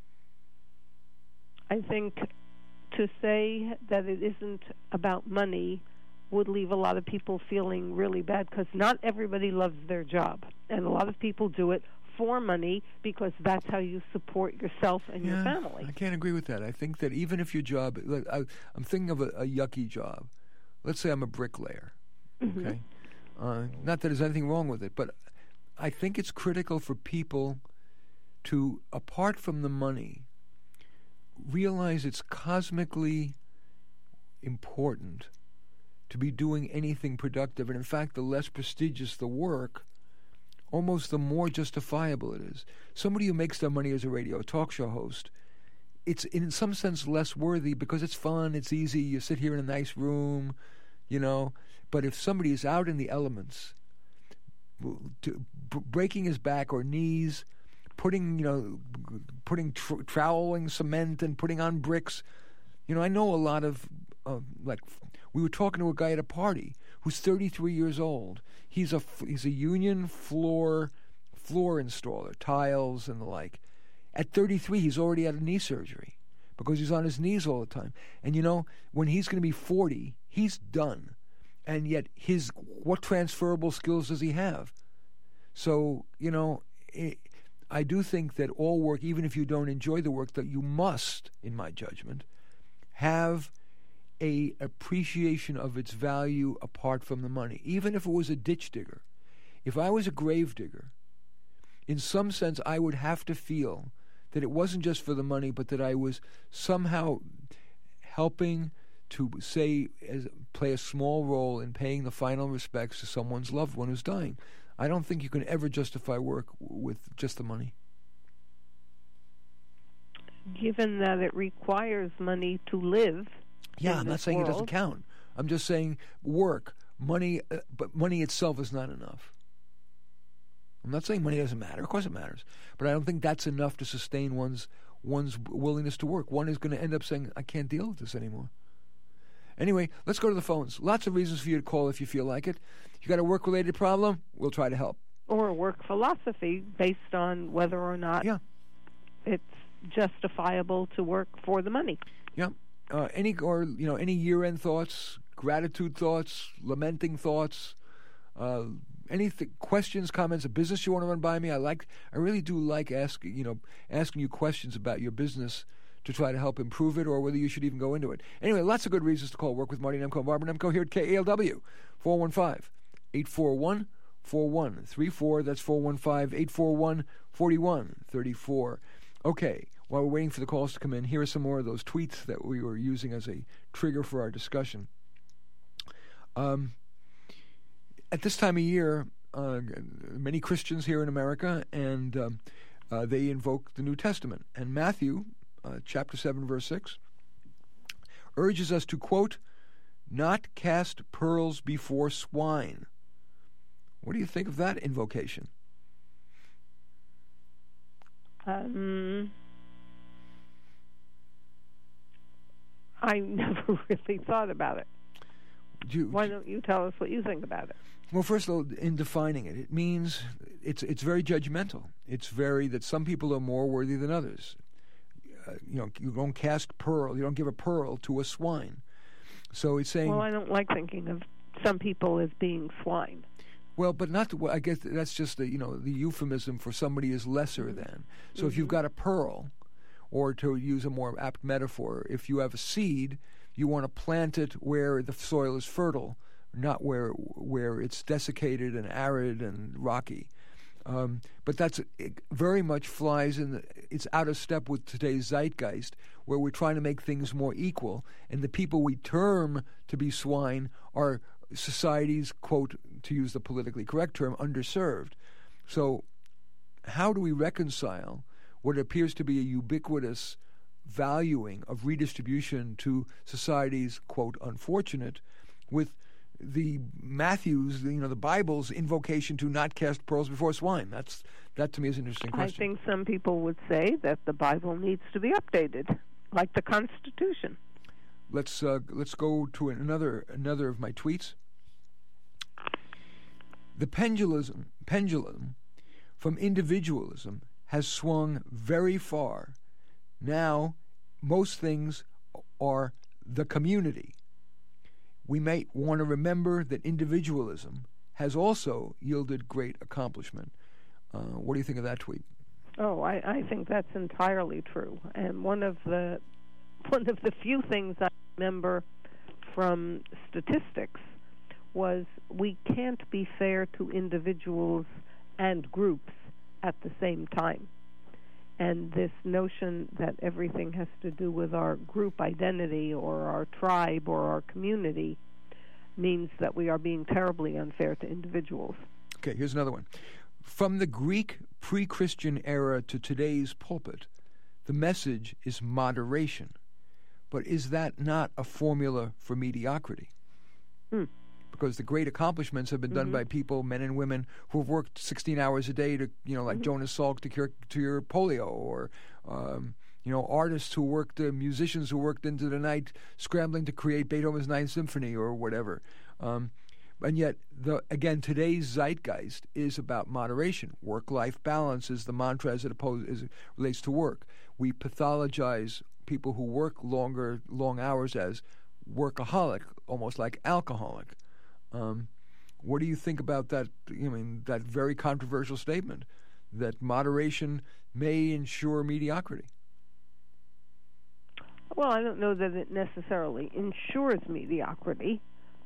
I think to say that it isn't about money would leave a lot of people feeling really bad, because not everybody loves their job. And a lot of people do it for money because that's how you support yourself and your family. I can't agree with that. I think that even if your job, I'm thinking of a yucky job. Let's say I'm a bricklayer, okay? Not that there's anything wrong with it, but I think it's critical for people to, apart from the money, realize it's cosmically important to be doing anything productive. And in fact, the less prestigious the work, almost the more justifiable it is. Somebody who makes their money as a radio talk show host, it's in some sense less worthy because it's fun, it's easy, you sit here in a nice room, But if somebody is out in the elements, breaking his back or knees, troweling cement and putting on bricks, I know a lot of we were talking to a guy at a party who's 33 years old. He's a union floor installer, tiles and the like. At 33, he's already had a knee surgery because he's on his knees all the time. And when he's going to be 40, he's done. And yet, what transferable skills does he have? So, I do think that all work, even if you don't enjoy the work, that you must, in my judgment, have a appreciation of its value apart from the money. Even if it was a ditch digger. If I was a grave digger, in some sense, I would have to feel that it wasn't just for the money, but that I was somehow helping to play a small role in paying the final respects to someone's loved one who's dying. I don't think you can ever justify work with just the money. Given that it requires money to live. Yeah, I'm not saying it doesn't count. I'm just saying work, money, but money itself is not enough. I'm not saying money doesn't matter. Of course it matters. But I don't think that's enough to sustain one's willingness to work. One is going to end up saying, I can't deal with this anymore. Anyway, let's go to the phones. Lots of reasons for you to call if you feel like it. You got a work-related problem? We'll try to help. Or a work philosophy based on whether or not it's justifiable to work for the money. Yeah. Any year-end thoughts, gratitude thoughts, lamenting thoughts, any questions, comments, a business you want to run by me? I really do like asking you questions about your business to try to help improve it, or whether you should even go into it. Anyway, lots of good reasons to call. Work with Marty Nemko and Barbara Nemko here at KALW. 415-841-4134. That's 415-841-4134. Okay, while we're waiting for the calls to come in, here are some more of those tweets that we were using as a trigger for our discussion. At this time of year, many Christians here in America, and they invoke the New Testament. And Matthew, chapter 7, verse 6, urges us to, quote, not cast pearls before swine. What do you think of that invocation? I never really thought about it. Why don't you tell us what you think about it? Well, first of all, in defining it, it means it's very judgmental. It's very that some people are more worthy than others. You don't cast pearl. You don't give a pearl to a swine. So it's saying. Well, I don't like thinking of some people as being swine. Well, but not. I guess that's just the euphemism for somebody is lesser than. So if you've got a pearl, or to use a more apt metaphor, if you have a seed, you want to plant it where the soil is fertile, not where it's desiccated and arid and rocky. But it very much flies it's out of step with today's zeitgeist, where we're trying to make things more equal, and the people we term to be swine are society's, quote, to use the politically correct term, underserved. So how do we reconcile what appears to be a ubiquitous valuing of redistribution to society's, quote, unfortunate, with the Matthew's, the Bible's invocation to not cast pearls before swine? That to me is an interesting question. I think some people would say that the Bible needs to be updated, like the Constitution. Let's go to another of my tweets. The pendulum from individualism has swung very far. Now, most things are the community. We may want to remember that individualism has also yielded great accomplishment. What do you think of that tweet? Oh, I think that's entirely true. And one of the few things I remember from statistics was we can't be fair to individuals and groups at the same time. And this notion that everything has to do with our group identity or our tribe or our community means that we are being terribly unfair to individuals. Okay, here's another one. From the Greek pre-Christian era to today's pulpit, the message is moderation. But is that not a formula for mediocrity? Because the great accomplishments have been done by people, men and women, who have worked 16 hours a day to, like Jonas Salk to cure polio, or, artists who worked, musicians who worked into the night scrambling to create Beethoven's Ninth Symphony or whatever. And yet, again, today's zeitgeist is about moderation. Work-life balance is the mantra as it relates to work. We pathologize people who work long hours as workaholic, almost like alcoholic. What do you think about that? That very controversial statement that moderation may ensure mediocrity. Well, I don't know that it necessarily ensures mediocrity.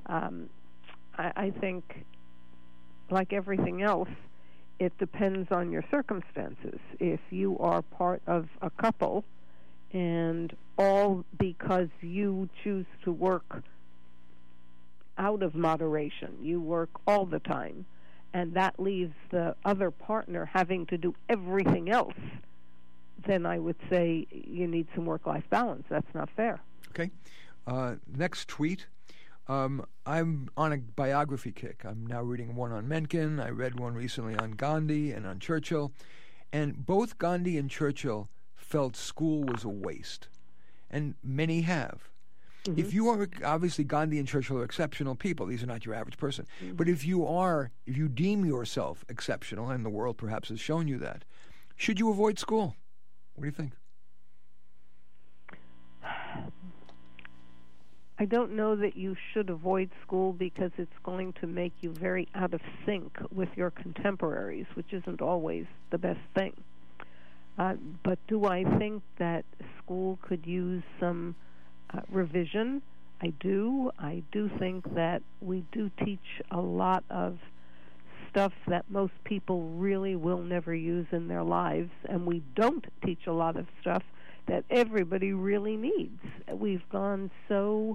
I think, like everything else, it depends on your circumstances. If you are part of a couple, and all because you choose to work out of moderation, you work all the time, and that leaves the other partner having to do everything else, then I would say you need some work-life balance. That's not fair. Okay. Next tweet. I'm on a biography kick. I'm now reading one on Mencken. I read one recently on Gandhi and on Churchill. And both Gandhi and Churchill felt school was a waste. And many have. If you are, obviously Gandhi and Churchill are exceptional people. These are not your average person. But if you deem yourself exceptional, and the world perhaps has shown you that, should you avoid school? What do you think? I don't know that you should avoid school because it's going to make you very out of sync with your contemporaries, which isn't always the best thing. But do I think that school could use some revision? I do. I do think that we do teach a lot of stuff that most people really will never use in their lives, and we don't teach a lot of stuff that everybody really needs. We've gone so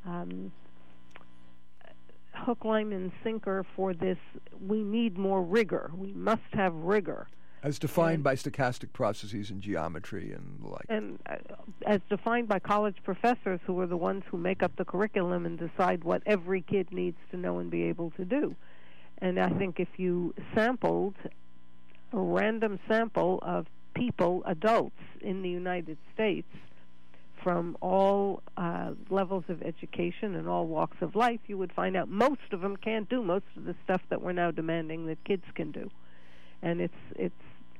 hook, line, and sinker for this. We need more rigor. We must have rigor. As defined by stochastic processes in geometry and the like. And as defined by college professors who are the ones who make up the curriculum and decide what every kid needs to know and be able to do. And I think if you sampled a random sample of people, adults in the United States, from all levels of education and all walks of life, you would find out most of them can't do most of the stuff that we're now demanding that kids can do. And it's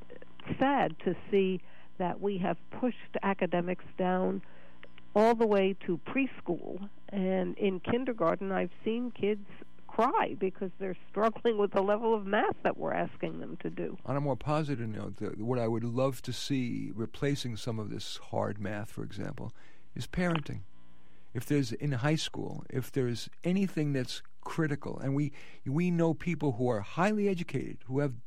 sad to see that we have pushed academics down all the way to preschool. And in kindergarten, I've seen kids cry because they're struggling with the level of math that we're asking them to do. On a more positive note, what I would love to see replacing some of this hard math, for example, is parenting. If there's in high school, if there's anything that's critical, and we know people who are highly educated, who have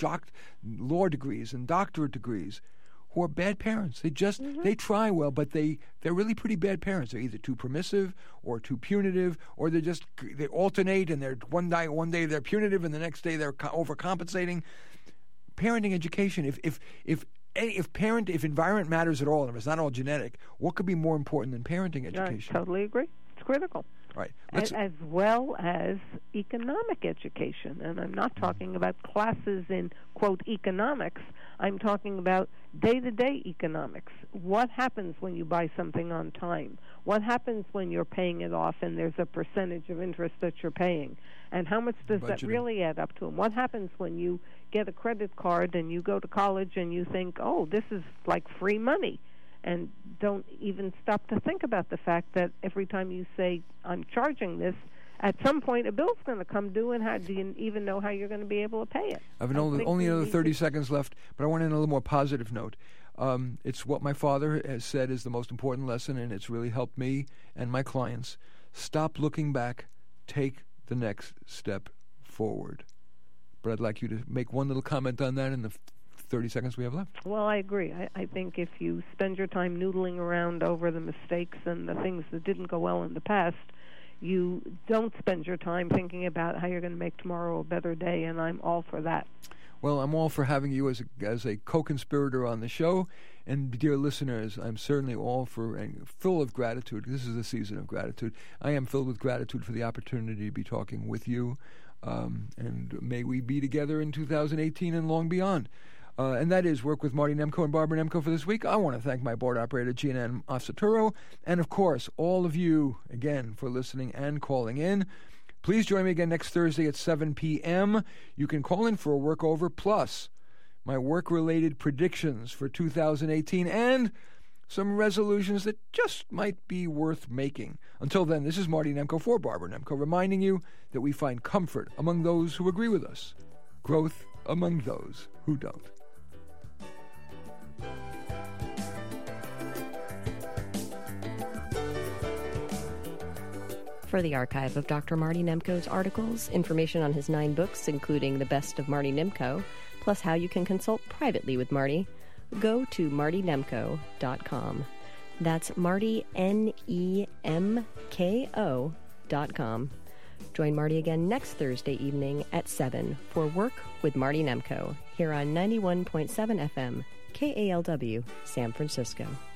law degrees and doctorate degrees, who are bad parents. They try well, but they're really pretty bad parents. They're either too permissive or too punitive, or they alternate, and they're one day they're punitive and the next day they're overcompensating. Parenting education, if environment matters at all, and if it's not all genetic, what could be more important than parenting education? I totally agree. It's critical. Right. As well as economic education. And I'm not talking about classes in, quote, economics. I'm talking about day-to-day economics. What happens when you buy something on time? What happens when you're paying it off and there's a percentage of interest that you're paying? And how much does that really add up to? And what happens when you get a credit card and you go to college and you think, oh, this is like free money? And don't even stop to think about the fact that every time you say, I'm charging this, at some point a bill's going to come due, and how do you even know how you're going to be able to pay it? I have only another 30 seconds left, but I want to end on a little more positive note. It's what my father has said is the most important lesson, and it's really helped me and my clients. Stop looking back. Take the next step forward. But I'd like you to make one little comment on that in the 30 seconds we have left. Well, I agree. I think if you spend your time noodling around over the mistakes and the things that didn't go well in the past, you don't spend your time thinking about how you're going to make tomorrow a better day, and I'm all for that. Well, I'm all for having you as a co-conspirator on the show. And dear listeners, I'm certainly all for and full of gratitude. This is a season of gratitude. I am filled with gratitude for the opportunity to be talking with you. And may we be together in 2018 and long beyond. And that is Work with Marty Nemko and Barbara Nemko for this week. I want to thank my board operator, Gian Osaturo, and, of course, all of you, again, for listening and calling in. Please join me again next Thursday at 7 p.m. You can call in for a workover, plus my work-related predictions for 2018 and some resolutions that just might be worth making. Until then, this is Marty Nemko for Barbara Nemko, reminding you that we find comfort among those who agree with us, growth among those who don't. For the archive of Dr. Marty Nemko's articles, information on his 9 books, including The Best of Marty Nemko, plus how you can consult privately with Marty, go to martynemko.com. That's Marty, Nemko.com. Join Marty again next Thursday evening at 7 for Work with Marty Nemko, here on 91.7 FM, KALW, San Francisco.